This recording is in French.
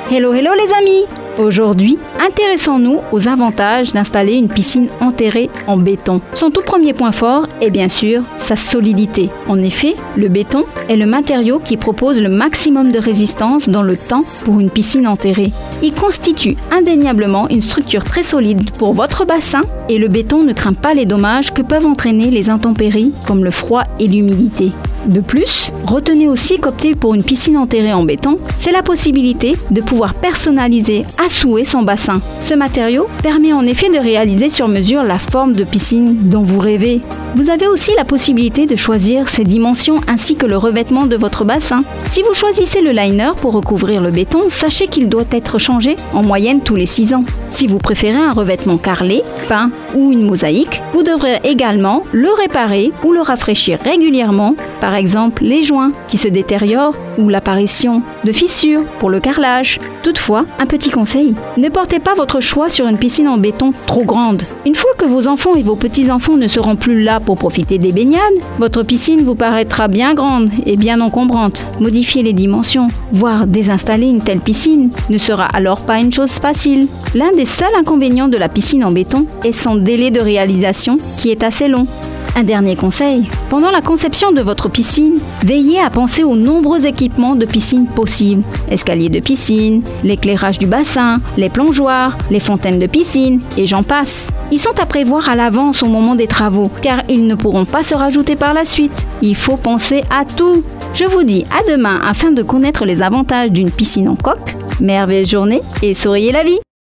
Hello les amis! Aujourd'hui, intéressons-nous aux avantages d'installer une piscine enterrée en béton. Son tout premier point fort est bien sûr sa solidité. En effet, le béton est le matériau qui propose le maximum de résistance dans le temps pour une piscine enterrée. Il constitue indéniablement une structure très solide pour votre bassin et le béton ne craint pas les dommages que peuvent entraîner les intempéries comme le froid et l'humidité. De plus, retenez aussi qu'opter pour une piscine enterrée en béton, c'est la possibilité de pouvoir personnaliser à souhait son bassin. Ce matériau permet en effet de réaliser sur mesure la forme de piscine dont vous rêvez. Vous avez aussi la possibilité de choisir ses dimensions ainsi que le revêtement de votre bassin. Si vous choisissez le liner pour recouvrir le béton, sachez qu'il doit être changé en moyenne tous les 6 ans. Si vous préférez un revêtement carrelé, peint ou une mosaïque, vous devrez également le réparer ou le rafraîchir régulièrement, par exemple les joints qui se détériorent ou l'apparition de fissures pour le carrelage. Toutefois, un petit conseil, ne portez pas votre choix sur une piscine en béton trop grande. Une fois que vos enfants et vos petits-enfants ne seront plus là pour profiter des baignades, votre piscine vous paraîtra bien grande et bien encombrante. Modifier les dimensions, voire désinstaller une telle piscine, ne sera alors pas une chose facile. L'un des seuls inconvénients de la piscine en béton est son délai de réalisation qui est assez long. Un dernier conseil, pendant la conception de votre piscine, veillez à penser aux nombreux équipements de piscine possibles. Escaliers de piscine, l'éclairage du bassin, les plongeoires, les fontaines de piscine, et j'en passe. Ils sont à prévoir à l'avance au moment des travaux, car ils ne pourront pas se rajouter par la suite. Il faut penser à tout. Je vous dis à demain afin de connaître les avantages d'une piscine en coque. Merveilleuse journée et souriez la vie!